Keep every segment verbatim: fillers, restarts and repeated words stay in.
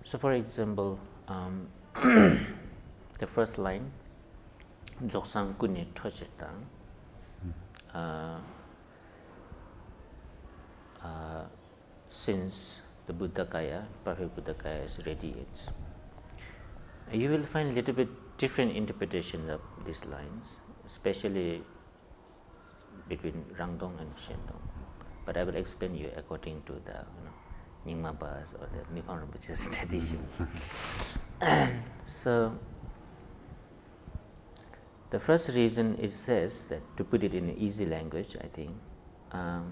So for example, um, the first line, Joksang Kuni Tochitang, uh, uh, since the Buddhagaya, perfect Buddhagaya is radiates. You will find a little bit different interpretation of these lines, especially between Rangdong and Shendong. But I will explain you according to the you know, Nyingma Bas or the Mipham Rinpoche's tradition. So the first reason it says that, to put it in an easy language, I think, um,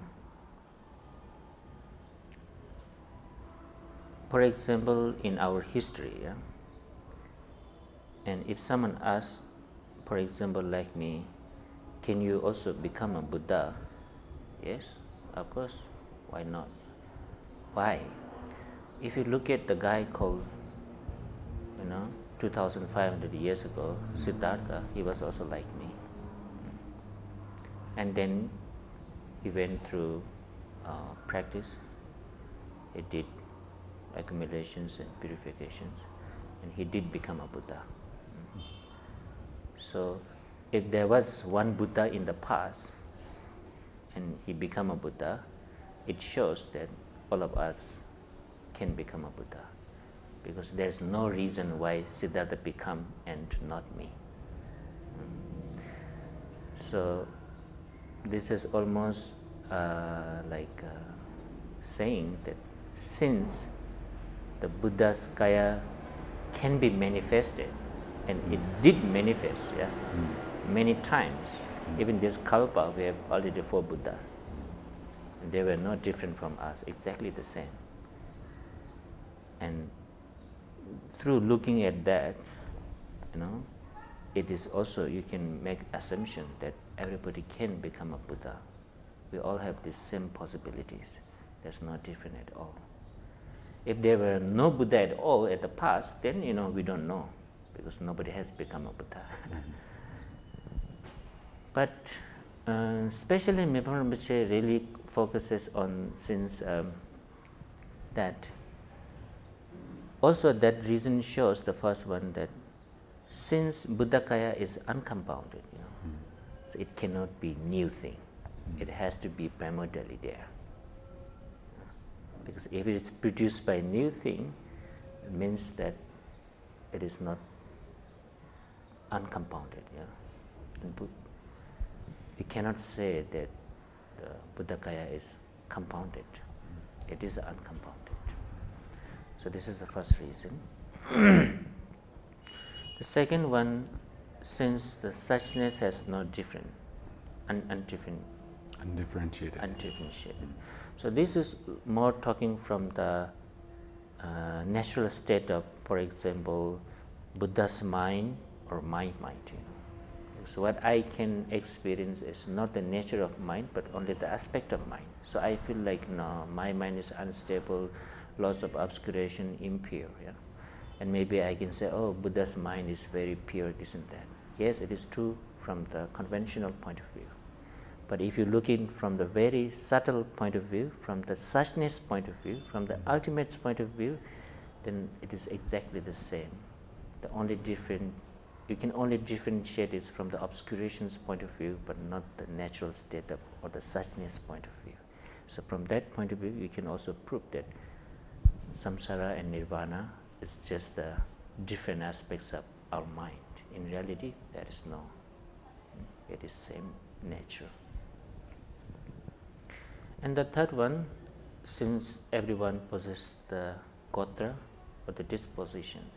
for example, in our history, yeah, and if someone asks, for example, like me, can you also become a Buddha? Yes, of course, why not? Why? If you look at the guy called, you know, two thousand five hundred years ago, Siddhartha, he was also like me. And then he went through uh, practice, he did accumulations and purifications, and he did become a Buddha. So if there was one Buddha in the past and he became a Buddha, it shows that all of us can become a Buddha, because there's no reason why Siddhartha become and not me. So this is almost uh, like uh, saying that since the Buddha's Kaya can be manifested, and mm. it did manifest, yeah, mm. many times. Mm. Even this Kalpa, we have already four Buddha. And they were not different from us, exactly the same. And through looking at that, you know, it is also, you can make assumption that everybody can become a Buddha. We all have the same possibilities. There's no different at all. If there were no Buddha at all at the past, then, you know, we don't know, because nobody has become a Buddha. But uh, especially Mipham Rinpoche really focuses on, since um, that, also that reason shows, the first one, that since Buddhagaya is uncompounded, you know, mm. so it cannot be new thing. Mm. It has to be primordially there. Because if it is produced by new thing, it means that it is not uncompounded. Yeah? And we cannot say that the Buddhagaya is compounded. Mm. It is uncompounded. So this is the first reason. The second one, since the suchness has no different, un, undifferent, undifferentiated. undifferentiated. Mm. So this is more talking from the uh, natural state of, for example, Buddha's mind or my mind. You know. So what I can experience is not the nature of mind, but only the aspect of mind. So I feel like, no, my mind is unstable, lots of obscuration, impure. Yeah? And maybe I can say, oh, Buddha's mind is very pure, this and that. Yes, it is true from the conventional point of view. But if you look in from the very subtle point of view, from the suchness point of view, from the ultimate point of view, then it is exactly the same. The only different, you can only differentiate it from the obscurations point of view, but not the natural state of, or the suchness point of view. So from that point of view, you can also prove that samsara and nirvana is just the different aspects of our mind. In reality, there is no, it is same nature. And the third one, since everyone possesses the gotra or the dispositions,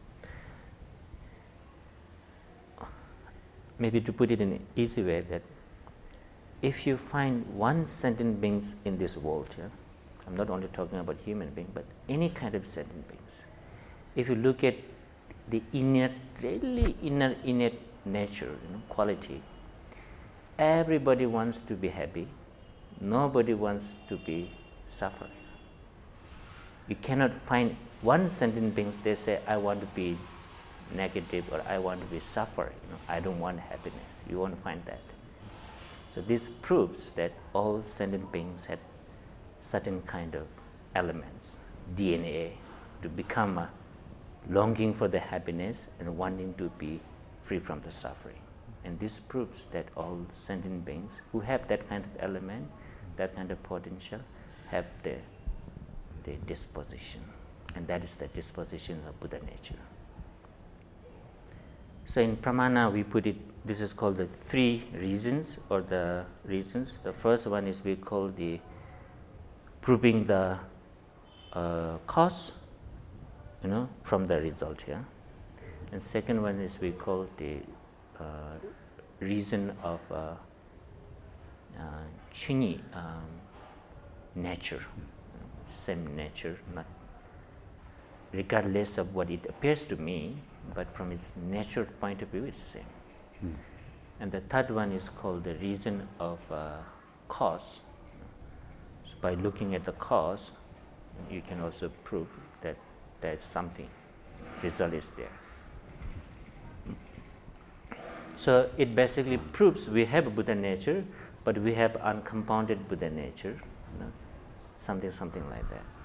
maybe to put it in an easy way, that if you find one sentient beings in this world, yeah, I'm not only talking about human being, but any kind of sentient beings, if you look at the innate, really inner, innate nature, you know, quality, everybody wants to be happy. Nobody wants to be suffering. You cannot find one sentient being, they say, I want to be negative or I want to be suffering. You know, I don't want happiness. You won't find that. So this proves that all sentient beings have certain kind of elements, D N A, to become a longing for the happiness and wanting to be free from the suffering. And this proves that all sentient beings who have that kind of element, that kind of potential, have the, the disposition. And that is the disposition of Buddha nature. So in Pramana we put it, this is called the three reasons or the reasons. The first one is we call the proving the uh, cause, you know, from the result here. And second one is we call the uh, reason of uh, uh, chini um, nature, same nature, not regardless of what it appears to me, but from its nature point of view, it's same. Mm. And the third one is called the reason of uh, cause. So by looking at the cause, you can also prove that there's something, result is there. So it basically proves we have a Buddha nature, but we have uncompounded Buddha nature, you know, something, something like that.